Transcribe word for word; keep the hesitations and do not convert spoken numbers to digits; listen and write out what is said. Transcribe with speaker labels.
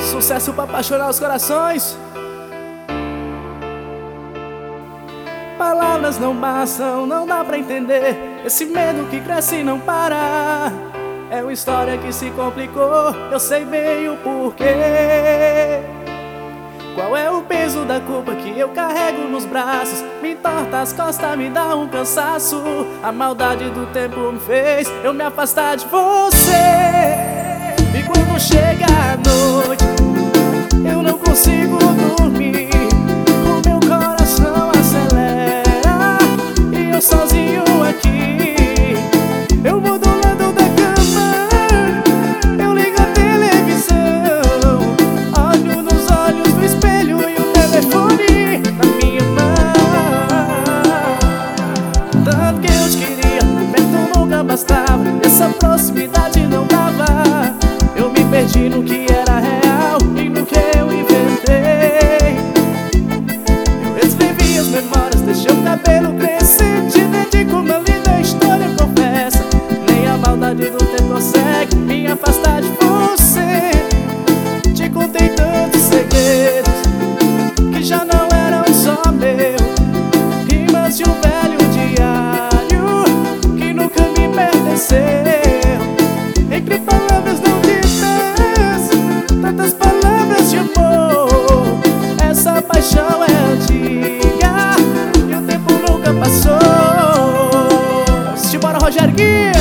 Speaker 1: Sucesso pra apaixonar os corações. Palavras não bastam, não dá pra entender esse medo que cresce e não para. É uma história que se complicou, eu sei bem o porquê. Qual é o peso da culpa que eu carrego nos braços? Me entorta as costas, me dá um cansaço. A maldade do tempo me fez eu me afastar de você. E quando chega a noite, eu não consigo dormir. O meu coração acelera e eu sozinho aqui. Eu vou do lado da cama, eu ligo a televisão, olho nos olhos do espelho e o telefone na minha mão. Tanto que eu te queria, perto nunca bastava, essa proximidade não dava. Eu me perdi no que era real e no que eu inventei. Eu escrevi as memórias, deixei o cabelo crescer, te dedico uma linda história, confessa. Nem a maldade do tempo consegue me afastar de você. Te contei tantos segredos que já não eram só meu, rimas de um velho diário que nunca me pertenceu. Entre palavras não ditas, tantas palavras de amor. Essa paixão é antiga e o tempo nunca passou. Simbora, Rogério Guia!